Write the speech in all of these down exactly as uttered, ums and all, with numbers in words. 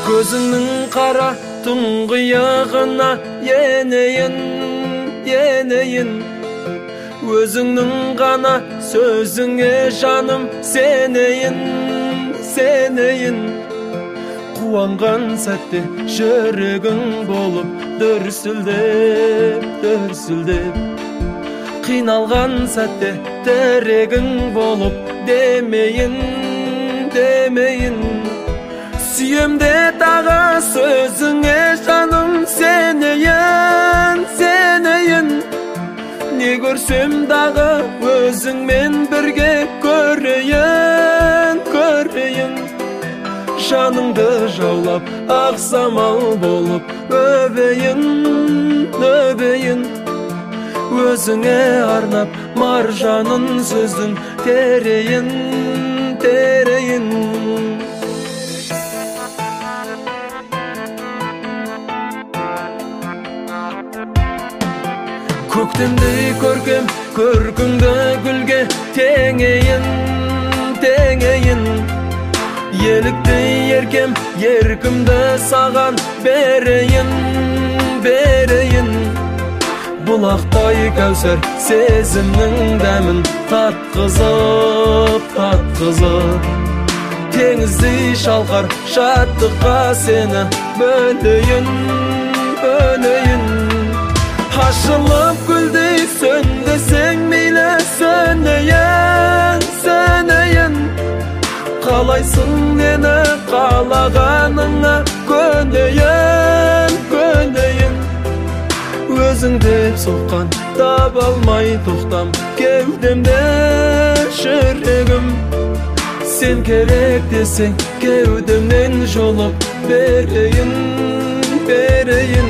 Көзіңнің қара тұңғиығына енейін, енейін. Өзіңнің ғана сөзіңе жаным сенейін, сенейін. Қуанған сәтте жүрегің болып дүрсілдеп, дүрсілдеп. Қиналған сәтте тірегің болып демейін, демейін. Сүйемде тағы сөзіңе жаным сенейін, сенейін. Не көрсем дағы өзіңмен бірге көрейін, көрейін. Жаныңды жаулап ақ самал болып өбейін, өбейін. Өзіңе арнап маржанын сөздің терейін, терейін. Көктемдей көркем көркіңді гүлге теңейін, теңейін. Еліктей еркем еркімді саған берейін, берейін. Бұлақтай кәусар сезімнің дәмін татқызып, татқызып. Теңіздей шалқар шаттыққа сені бөлейін, бөлейін. Ашылып гүлдей сөндесең мейлі сөнейін, сөнейін. Қалайсың мені қалағаныңа көнейін, көнейін. Өзің деп соққан таба алмай тоқтам кеудемде жүрегім. Сен керек десең кеудемнен жолып берейін, берейін.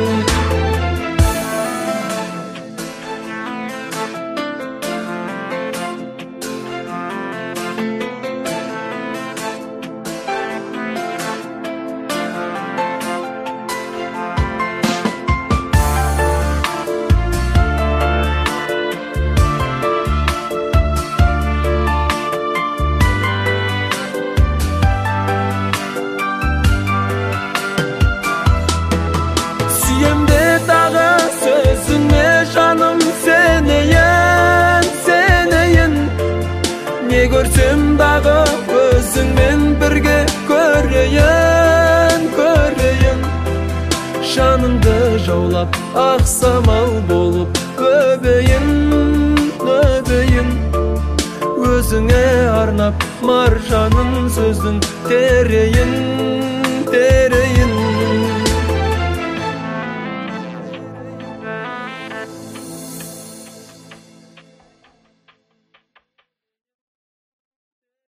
Сүйемде тағы сөзіңе жаным сенейін, сенейін. Не көрсем дағы өзіңмен бірге көрейін, көрейін. Жаныңды жаулап ақ самал болып өбейін, өбейін. Өзіңе арнап маржанын сөздің терейін,